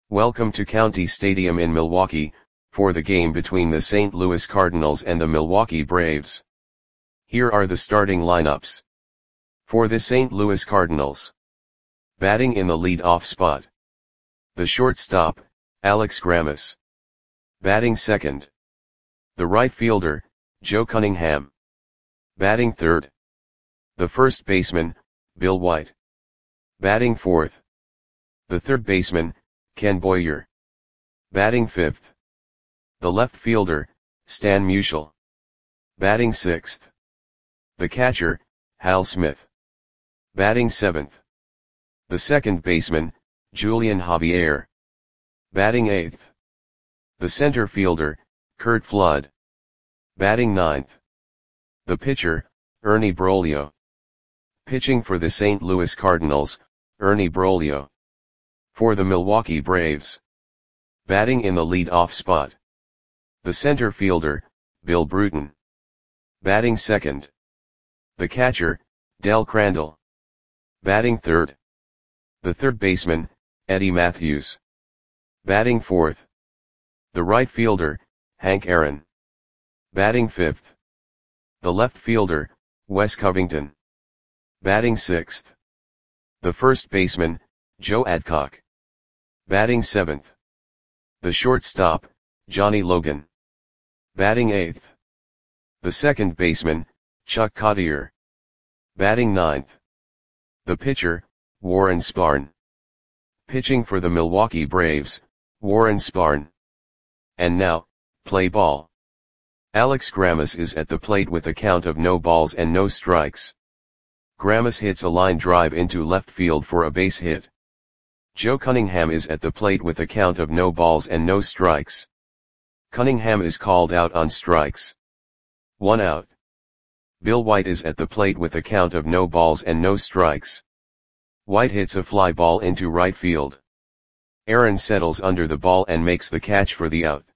Welcome to County Stadium in Milwaukee, for the game between the St. Louis Cardinals and the Milwaukee Braves. Here are the starting lineups. For the St. Louis Cardinals. Batting in the lead-off spot. The shortstop, Alex Grammas. Batting second. The right fielder, Joe Cunningham. Batting third. The first baseman, Bill White. Batting fourth. The third baseman, Ken Boyer. Batting fifth. The left fielder, Stan Musial. Batting sixth. The catcher, Hal Smith. Batting seventh. The second baseman, Julian Javier. Batting eighth. The center fielder, Curt Flood. Batting ninth. The pitcher, Ernie Broglio. Pitching for the St. Louis Cardinals, Ernie Broglio. For the Milwaukee Braves. Batting in the lead-off spot. The center fielder, Bill Bruton. Batting second. The catcher, Del Crandall. Batting third. The third baseman, Eddie Mathews. Batting fourth. The right fielder, Hank Aaron. Batting fifth. The left fielder, Wes Covington. Batting sixth. The first baseman, Joe Adcock. Batting seventh. The shortstop, Johnny Logan. Batting eighth. The second baseman, Chuck Cottier. Batting ninth. The pitcher, Warren Spahn. Pitching for the Milwaukee Braves, Warren Spahn. And now, play ball. Alex Grammas is at the plate with a count of no balls and no strikes. Grammas hits a line drive into left field for a base hit. Joe Cunningham is at the plate with a count of no balls and no strikes. Cunningham is called out on strikes. 1 out. Bill White is at the plate with a count of no balls and no strikes. White hits a fly ball into right field. Aaron settles under the ball and makes the catch for the out.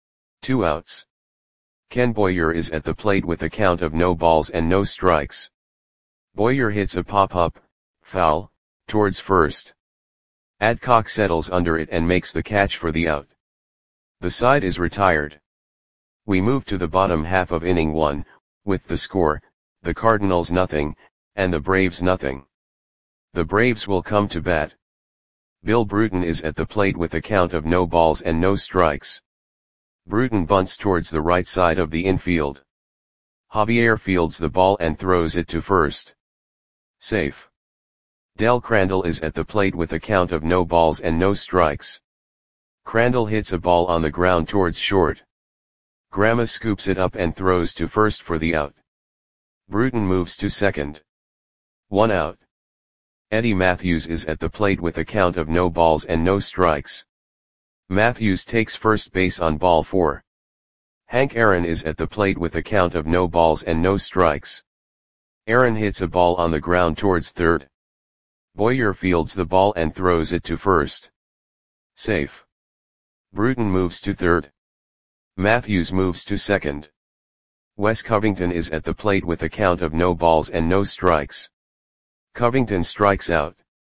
2 outs. Ken Boyer is at the plate with a count of no balls and no strikes. Boyer hits a pop-up, foul, towards first. Adcock settles under it and makes the catch for the out. The side is retired. We move to the bottom half of inning 1, with the score, the Cardinals nothing, and the Braves nothing. The Braves will come to bat. Bill Bruton is at the plate with a count of no balls and no strikes. Bruton bunts towards the right side of the infield. Javier fields the ball and throws it to first. Safe. Del Crandall is at the plate with a count of no balls and no strikes. Crandall hits a ball on the ground towards short. Grammas scoops it up and throws to first for the out. Bruton moves to second. 1 out. Eddie Mathews is at the plate with a count of no balls and no strikes. Mathews takes first base on ball 4. Hank Aaron is at the plate with a count of no balls and no strikes. Aaron hits a ball on the ground towards third. Boyer fields the ball and throws it to first. Safe. Bruton moves to third. Mathews moves to second. Wes Covington is at the plate with a count of no balls and no strikes. Covington strikes out.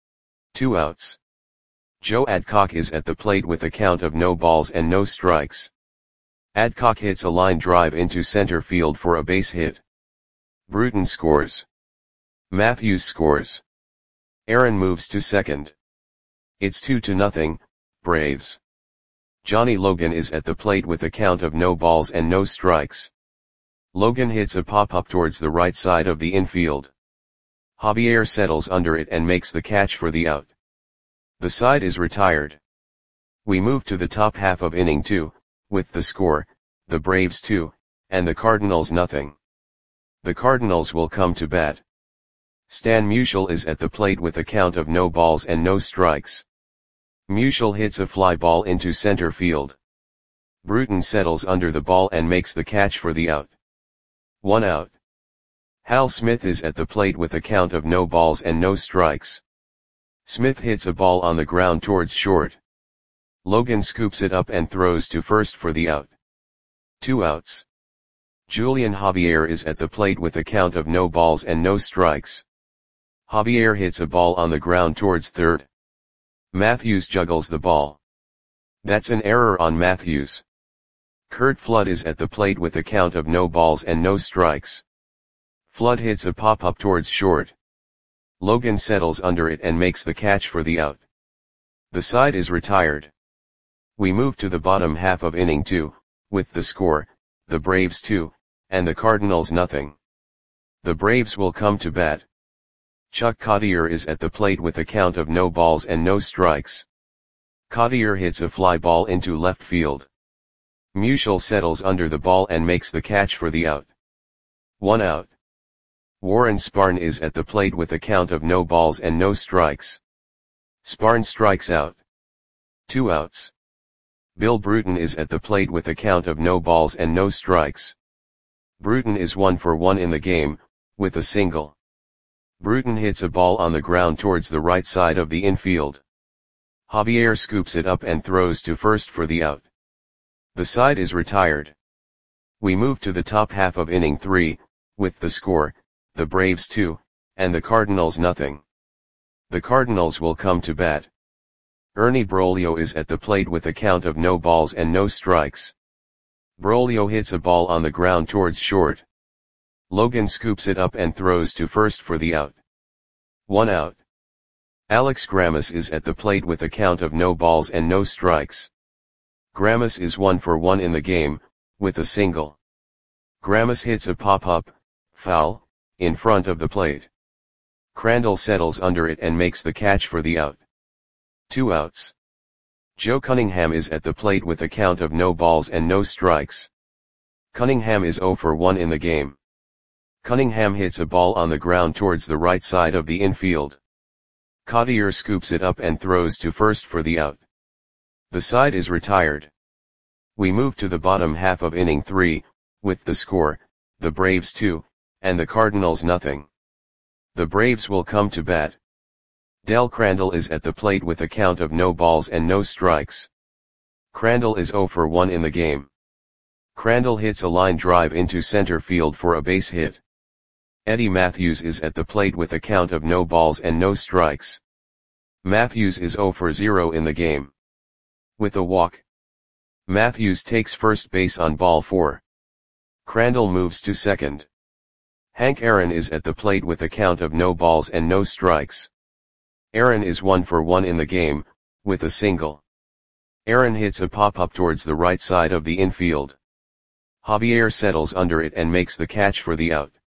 2 outs. Joe Adcock is at the plate with a count of no balls and no strikes. Adcock hits a line drive into center field for a base hit. Bruton scores. Mathews scores. Aaron moves to second. It's 2-0, Braves. Johnny Logan is at the plate with a count of no balls and no strikes. Logan hits a pop-up towards the right side of the infield. Javier settles under it and makes the catch for the out. The side is retired. We move to the top half of inning 2, with the score, the Braves 2, and the Cardinals nothing. The Cardinals will come to bat. Stan Musial is at the plate with a count of no balls and no strikes. Musial hits a fly ball into center field. Bruton settles under the ball and makes the catch for the out. 1 out. Hal Smith is at the plate with a count of no balls and no strikes. Smith hits a ball on the ground towards short. Logan scoops it up and throws to first for the out. 2 outs. Julian Javier is at the plate with a count of no balls and no strikes. Javier hits a ball on the ground towards third. Mathews juggles the ball. That's an error on Matthews. Curt Flood is at the plate with a count of no balls and no strikes. Flood hits a pop-up towards short. Logan settles under it and makes the catch for the out. The side is retired. We move to the bottom half of inning 2, with the score, the Braves 2, and the Cardinals nothing. The Braves will come to bat. Chuck Cottier is at the plate with a count of no balls and no strikes. Cottier hits a fly ball into left field. Musial settles under the ball and makes the catch for the out. 1 out. Warren Spahn is at the plate with a count of no balls and no strikes. Spahn strikes out. 2 outs. Bill Bruton is at the plate with a count of no balls and no strikes. Bruton is 1 for 1 in the game, with a single. Bruton hits a ball on the ground towards the right side of the infield. Javier scoops it up and throws to first for the out. The side is retired. We move to the top half of inning 3, with the score, the Braves 2, and the Cardinals nothing. The Cardinals will come to bat. Ernie Broglio is at the plate with a count of no balls and no strikes. Broglio hits a ball on the ground towards short. Logan scoops it up and throws to first for the out. 1 out. Alex Grammas is at the plate with a count of no balls and no strikes. Grammas is 1 for 1 in the game, with a single. Grammas hits a pop-up, foul, in front of the plate. Crandall settles under it and makes the catch for the out. 2 outs. Joe Cunningham is at the plate with a count of no balls and no strikes. Cunningham is 0 for 1 in the game. Cunningham hits a ball on the ground towards the right side of the infield. Cottier scoops it up and throws to first for the out. The side is retired. We move to the bottom half of inning 3, with the score, the Braves 2, and the Cardinals nothing. The Braves will come to bat. Del Crandall is at the plate with a count of no balls and no strikes. Crandall is 0 for 1 in the game. Crandall hits a line drive into center field for a base hit. Eddie Matthews is at the plate with a count of no balls and no strikes. Matthews is 0 for 0 in the game. With a walk. Matthews takes first base on ball 4. Crandall moves to second. Hank Aaron is at the plate with a count of no balls and no strikes. Aaron is 1 for 1 in the game, with a single. Aaron hits a pop-up towards the right side of the infield. Javier settles under it and makes the catch for the out.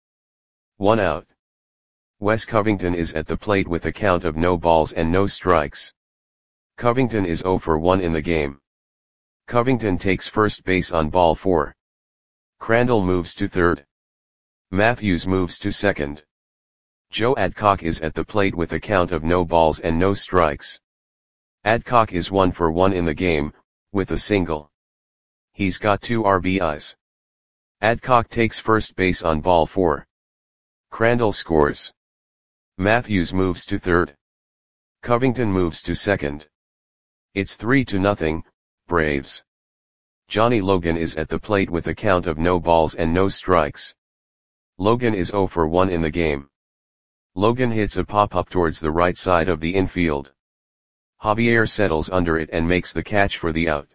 1 out. Wes Covington is at the plate with a count of no balls and no strikes. Covington is 0 for 1 in the game. Covington takes first base on ball 4. Crandall moves to third. Matthews moves to second. Joe Adcock is at the plate with a count of no balls and no strikes. Adcock is 1 for 1 in the game, with a single. He's got 2 RBIs. Adcock takes first base on ball 4. Crandall scores. Matthews moves to third. Covington moves to second. It's 3-0, Braves. Johnny Logan is at the plate with a count of no balls and no strikes. Logan is 0 for 1 in the game. Logan hits a pop-up towards the right side of the infield. Javier settles under it and makes the catch for the out.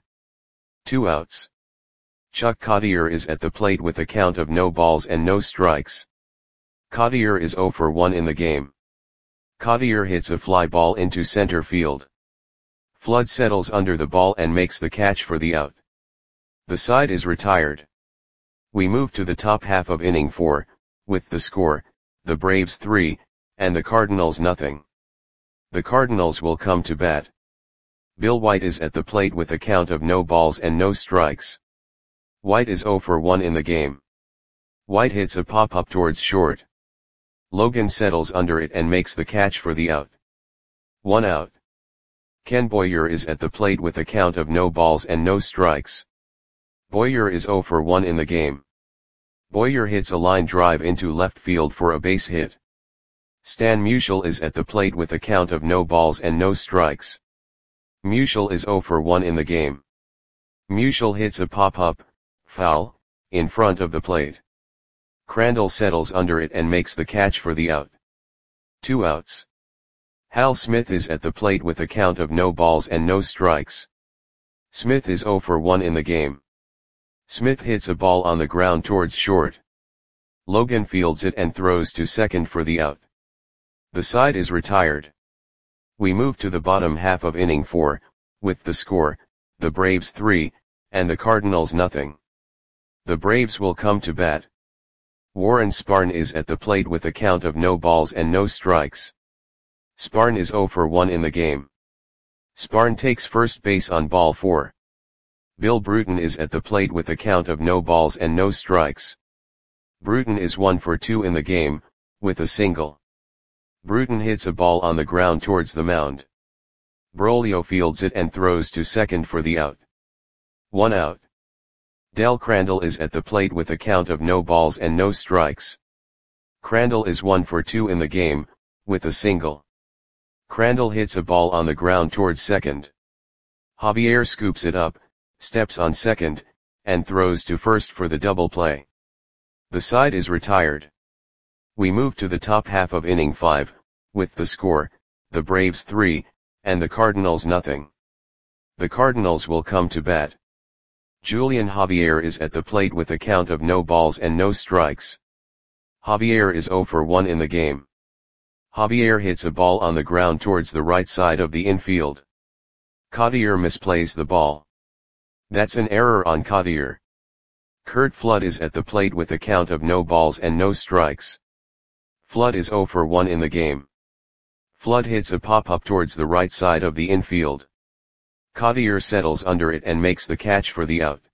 2 outs. Chuck Cottier is at the plate with a count of no balls and no strikes. Cottier is 0 for 1 in the game. Cottier hits a fly ball into center field. Flood settles under the ball and makes the catch for the out. The side is retired. We move to the top half of inning 4, with the score, the Braves 3, and the Cardinals nothing. The Cardinals will come to bat. Bill White is at the plate with a count of no balls and no strikes. White is 0 for 1 in the game. White hits a pop-up towards short. Logan settles under it and makes the catch for the out. 1 out. Ken Boyer is at the plate with a count of no balls and no strikes. Boyer is 0 for 1 in the game. Boyer hits a line drive into left field for a base hit. Stan Musial is at the plate with a count of no balls and no strikes. Musial is 0 for 1 in the game. Musial hits a pop-up, foul, in front of the plate. Crandall settles under it and makes the catch for the out. 2 outs. Hal Smith is at the plate with a count of no balls and no strikes. Smith is 0 for 1 in the game. Smith hits a ball on the ground towards short. Logan fields it and throws to second for the out. The side is retired. We move to the bottom half of inning 4, with the score, the Braves 3, and the Cardinals nothing. The Braves will come to bat. Warren Spahn is at the plate with a count of no balls and no strikes. Spahn is 0 for 1 in the game. Spahn takes first base on ball 4. Bill Bruton is at the plate with a count of no balls and no strikes. Bruton is 1 for 2 in the game, with a single. Bruton hits a ball on the ground towards the mound. Broglio fields it and throws to second for the out. 1 out. Del Crandall is at the plate with a count of no balls and no strikes. Crandall is 1 for 2 in the game, with a single. Crandall hits a ball on the ground towards second. Javier scoops it up, steps on second, and throws to first for the double play. The side is retired. We move to the top half of inning 5, with the score, the Braves 3, and the Cardinals nothing. The Cardinals will come to bat. Julian Javier is at the plate with a count of no balls and no strikes. Javier is 0 for 1 in the game. Javier hits a ball on the ground towards the right side of the infield. Cottier misplays the ball. That's an error on Cottier. Curt Flood is at the plate with a count of no balls and no strikes. Flood is 0 for 1 in the game. Flood hits a pop-up towards the right side of the infield. Cottier settles under it and makes the catch for the out.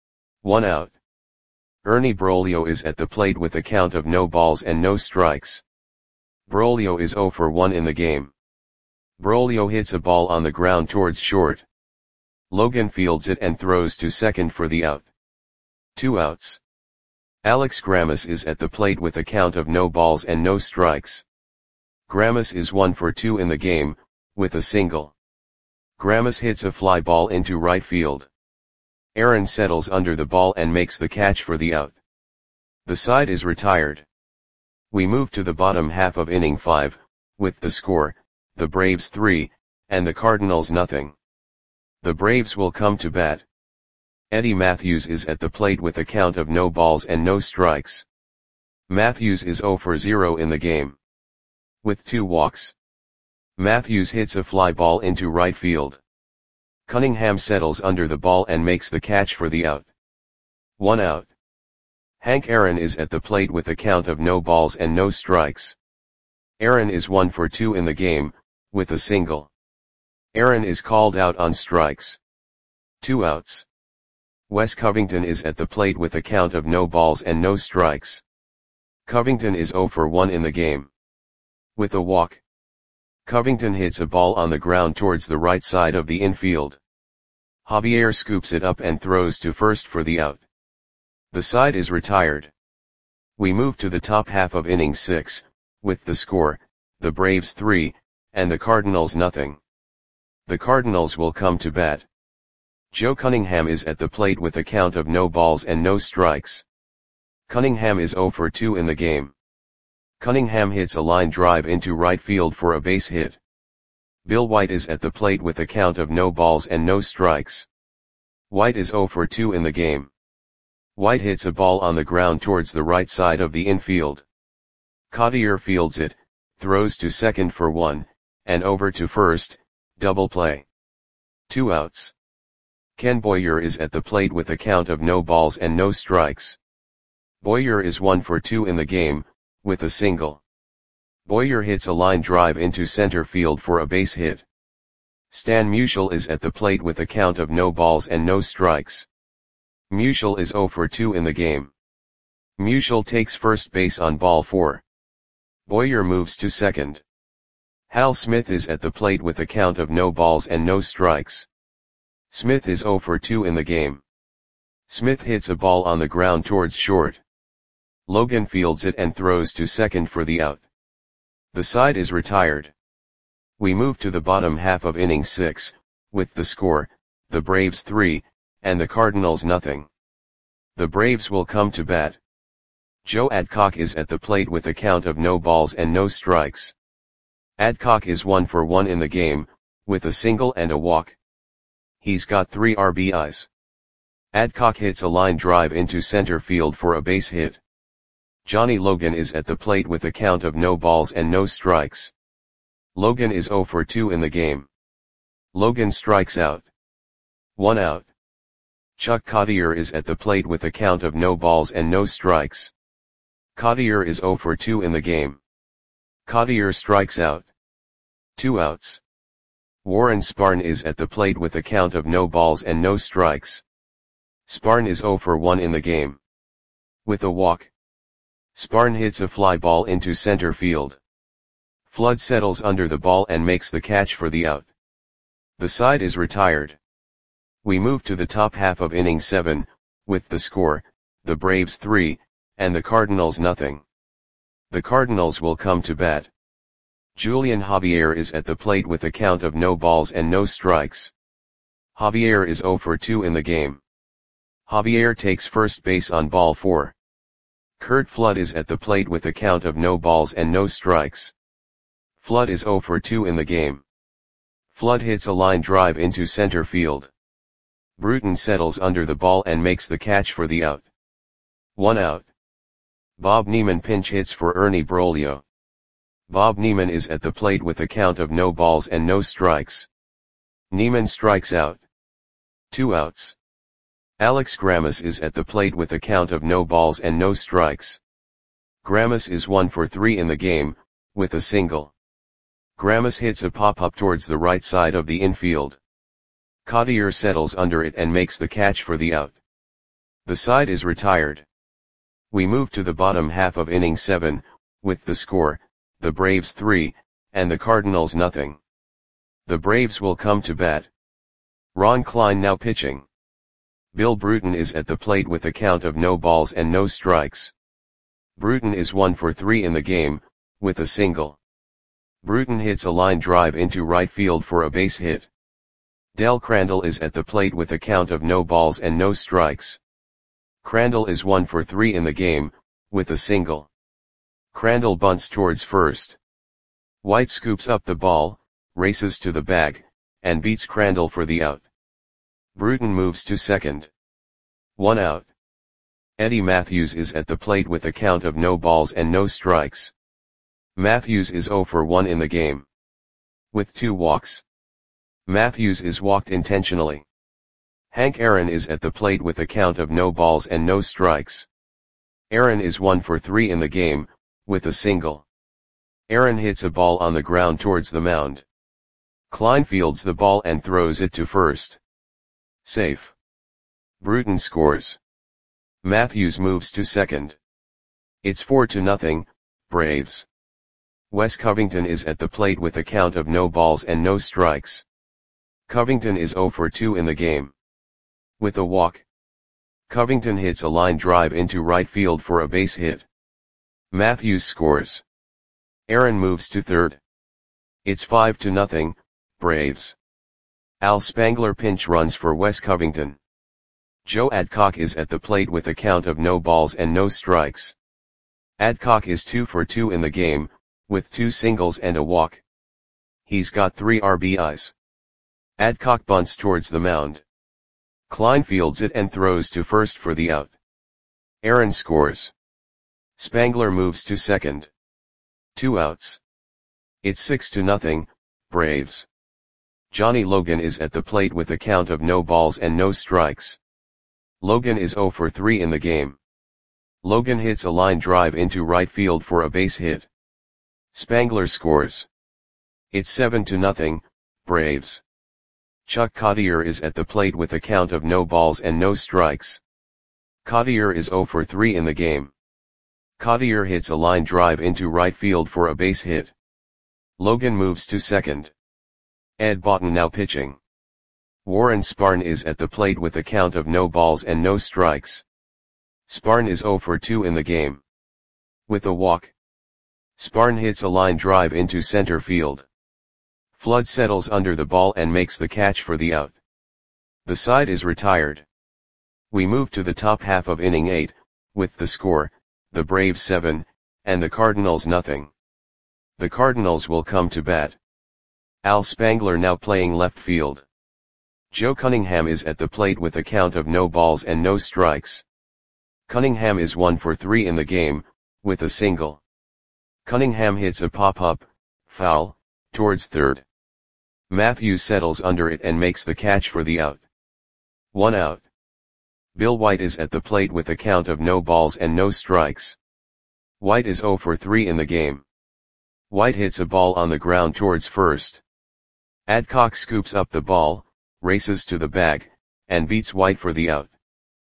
1 out. Ernie Broglio is at the plate with a count of no balls and no strikes. Broglio is 0 for 1 in the game. Broglio hits a ball on the ground towards short. Logan fields it and throws to second for the out. 2 outs. Alex Grammas is at the plate with a count of no balls and no strikes. Grammas is 1 for 2 in the game, with a single. Grammas hits a fly ball into right field. Aaron settles under the ball and makes the catch for the out. The side is retired. We move to the bottom half of inning 5, with the score, the Braves 3, and the Cardinals nothing. The Braves will come to bat. Eddie Matthews is at the plate with a count of no balls and no strikes. Matthews is 0 for 0 in the game. With 2 walks. Matthews hits a fly ball into right field. Cunningham settles under the ball and makes the catch for the out. 1 out. Hank Aaron is at the plate with a count of no balls and no strikes. Aaron is 1 for 2 in the game, with a single. Aaron is called out on strikes. 2 outs. Wes Covington is at the plate with a count of no balls and no strikes. Covington is 0 for 1 in the game. With a walk. Covington hits a ball on the ground towards the right side of the infield. Javier scoops it up and throws to first for the out. The side is retired. We move to the top half of inning 6, with the score, the Braves 3, and the Cardinals nothing. The Cardinals will come to bat. Joe Cunningham is at the plate with a count of no balls and no strikes. Cunningham is 0 for 2 in the game. Cunningham hits a line drive into right field for a base hit. Bill White is at the plate with a count of no balls and no strikes. White is 0 for 2 in the game. White hits a ball on the ground towards the right side of the infield. Cottier fields it, throws to second for 1, and over to first, double play. 2 outs. Ken Boyer is at the plate with a count of no balls and no strikes. Boyer is 1 for 2 in the game, with a single. Boyer hits a line drive into center field for a base hit. Stan Musial is at the plate with a count of no balls and no strikes. Musial is 0 for 2 in the game. Musial takes first base on ball 4. Boyer moves to second. Hal Smith is at the plate with a count of no balls and no strikes. Smith is 0 for 2 in the game. Smith hits a ball on the ground towards short. Logan fields it and throws to second for the out. The side is retired. We move to the bottom half of inning 6, with the score, the Braves 3, and the Cardinals nothing. The Braves will come to bat. Joe Adcock is at the plate with a count of no balls and no strikes. Adcock is 1 for 1 in the game, with a single and a walk. He's got 3 RBIs. Adcock hits a line drive into center field for a base hit. Johnny Logan is at the plate with a count of no balls and no strikes. Logan is 0 for 2 in the game. Logan strikes out. 1 out. Chuck Cottier is at the plate with a count of no balls and no strikes. Cottier is 0 for 2 in the game. Cottier strikes out. 2 outs. Warren Sparn is at the plate with a count of no balls and no strikes. Sparn is 0 for 1 in the game. With a walk, Sparn hits a fly ball into center field. Flood settles under the ball and makes the catch for the out. The side is retired. We move to the top half of inning 7, with the score, the Braves 3, and the Cardinals nothing. The Cardinals will come to bat. Julian Javier is at the plate with a count of no balls and no strikes. Javier is 0 for 2 in the game. Javier takes first base on ball 4. Curt Flood is at the plate with a count of no balls and no strikes. Flood is 0 for 2 in the game. Flood hits a line drive into center field. Bruton settles under the ball and makes the catch for the out. 1 out. Bob Neiman pinch hits for Ernie Broglio. Bob Neiman is at the plate with a count of no balls and no strikes. Neiman strikes out. 2 outs. Alex Grammas is at the plate with a count of no balls and no strikes. Grammas is 1 for 3 in the game, with a single. Grammas hits a pop-up towards the right side of the infield. Cottier settles under it and makes the catch for the out. The side is retired. We move to the bottom half of inning 7, with the score, the Braves 3, and the Cardinals nothing. The Braves will come to bat. Ron Klein now pitching. Bill Bruton is at the plate with a count of no balls and no strikes. Bruton is 1 for 3 in the game, with a single. Bruton hits a line drive into right field for a base hit. Del Crandall is at the plate with a count of no balls and no strikes. Crandall is 1 for 3 in the game, with a single. Crandall bunts towards first. White scoops up the ball, races to the bag, and beats Crandall for the out. Bruton moves to second. 1 out. Eddie Matthews is at the plate with a count of no balls and no strikes. Matthews is 0 for 1 in the game. With 2 walks. Matthews is walked intentionally. Hank Aaron is at the plate with a count of no balls and no strikes. Aaron is 1 for 3 in the game, with a single. Aaron hits a ball on the ground towards the mound. Klein fields the ball and throws it to first. Safe. Bruton scores. Matthews moves to second. It's 4-0, Braves. Wes Covington is at the plate with a count of no balls and no strikes. Covington is 0 for 2 in the game. With a walk, Covington hits a line drive into right field for a base hit. Matthews scores. Aaron moves to third. It's 5-0, Braves. Al Spangler pinch runs for Wes Covington. Joe Adcock is at the plate with a count of no balls and no strikes. Adcock is 2 for 2 in the game, with 2 singles and a walk. He's got 3 RBIs. Adcock bunts towards the mound. Klein fields it and throws to first for the out. Aaron scores. Spangler moves to second. 2 outs. It's 6-0, Braves. Johnny Logan is at the plate with a count of no balls and no strikes. Logan is 0 for 3 in the game. Logan hits a line drive into right field for a base hit. Spangler scores. It's 7-0, Braves. Chuck Cottier is at the plate with a count of no balls and no strikes. Cottier is 0 for 3 in the game. Cottier hits a line drive into right field for a base hit. Logan moves to second. Ed Boughton now pitching. Warren Sparn is at the plate with a count of no balls and no strikes. Sparn is 0 for 2 in the game. With a walk, Sparn hits a line drive into center field. Flood settles under the ball and makes the catch for the out. The side is retired. We move to the top half of inning 8, with the score, the Braves 7, and the Cardinals nothing. The Cardinals will come to bat. Al Spangler now playing left field. Joe Cunningham is at the plate with a count of no balls and no strikes. Cunningham is 1 for 3 in the game, with a single. Cunningham hits a pop-up, foul, towards third. Matthews settles under it and makes the catch for the out. 1 out. Bill White is at the plate with a count of no balls and no strikes. White is 0 for 3 in the game. White hits a ball on the ground towards first. Adcock scoops up the ball, races to the bag, and beats White for the out.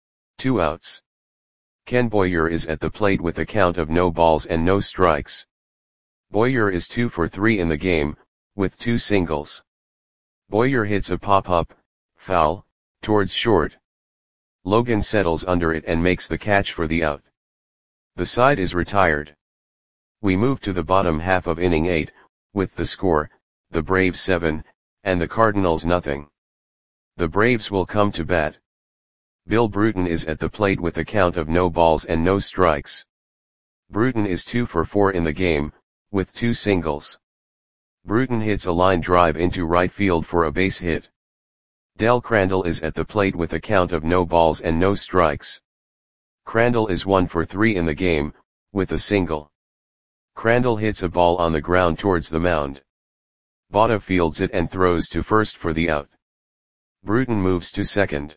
2 outs. Ken Boyer is at the plate with a count of no balls and no strikes. Boyer is 2 for 3 in the game, with 2 singles. Boyer hits a pop-up, foul, towards short. Logan settles under it and makes the catch for the out. The side is retired. We move to the bottom half of inning 8, with the score, the Braves 7, and the Cardinals nothing. The Braves will come to bat. Bill Bruton is at the plate with a count of no balls and no strikes. Bruton is 2 for 4 in the game, with 2 singles. Bruton hits a line drive into right field for a base hit. Del Crandall is at the plate with a count of no balls and no strikes. Crandall is 1 for 3 in the game, with a single. Crandall hits a ball on the ground towards the mound. Botta fields it and throws to first for the out. Bruton moves to second.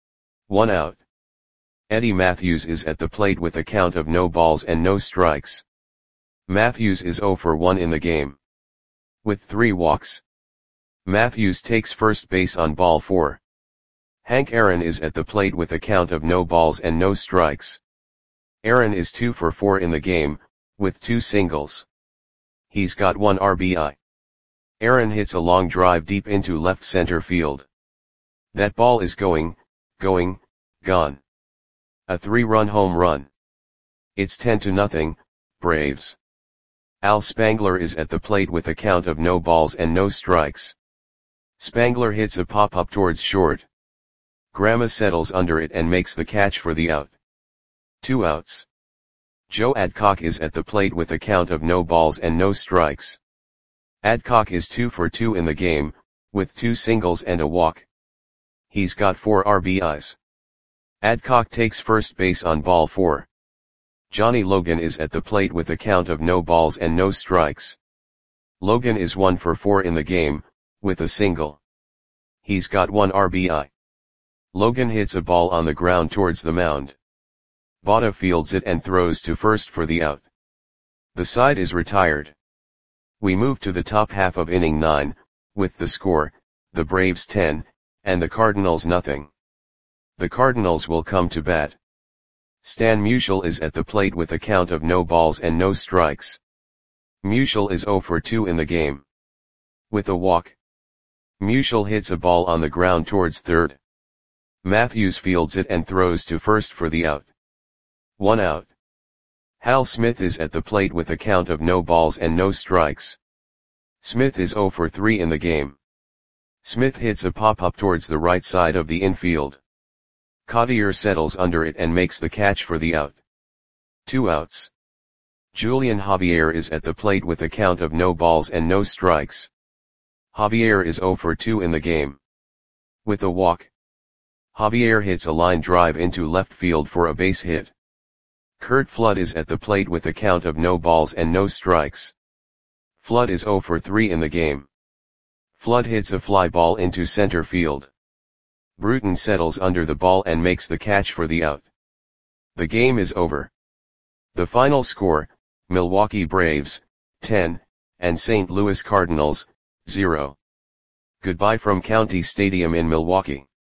1 out. Eddie Matthews is at the plate with a count of no balls and no strikes. Matthews is 0 for 1 in the game. With 3 walks. Matthews takes first base on ball 4. Hank Aaron is at the plate with a count of no balls and no strikes. Aaron is 2 for 4 in the game, with 2 singles. He's got 1 RBI. Aaron hits a long drive deep into left center field. That ball is gone. A 3-run home run. It's 10-0, Braves. Al Spangler is at the plate with a count of no balls and no strikes. Spangler hits a pop-up towards short. Grandma settles under it and makes the catch for the out. 2 outs. Joe Adcock is at the plate with a count of no balls and no strikes. Adcock is 2 for 2 in the game, with 2 singles and a walk. He's got 4 RBIs. Adcock takes first base on ball 4. Johnny Logan is at the plate with a count of no balls and no strikes. Logan is 1 for 4 in the game, with a single. He's got 1 RBI. Logan hits a ball on the ground towards the mound. Botta fields it and throws to first for the out. The side is retired. We move to the top half of inning 9, with the score, the Braves 10, and the Cardinals nothing. The Cardinals will come to bat. Stan Musial is at the plate with a count of no balls and no strikes. Musial is 0 for 2 in the game. With a walk. Musial hits a ball on the ground towards third. Matthews fields it and throws to first for the out. 1 out. Hal Smith is at the plate with a count of no balls and no strikes. Smith is 0 for 3 in the game. Smith hits a pop-up towards the right side of the infield. Cottier settles under it and makes the catch for the out. 2 outs. Julian Javier is at the plate with a count of no balls and no strikes. Javier is 0 for 2 in the game. With a walk. Javier hits a line drive into left field for a base hit. Curt Flood is at the plate with a count of no balls and no strikes. Flood is 0 for 3 in the game. Flood hits a fly ball into center field. Bruton settles under the ball and makes the catch for the out. The game is over. The final score, Milwaukee Braves, 10, and St. Louis Cardinals, 0. Goodbye from County Stadium in Milwaukee.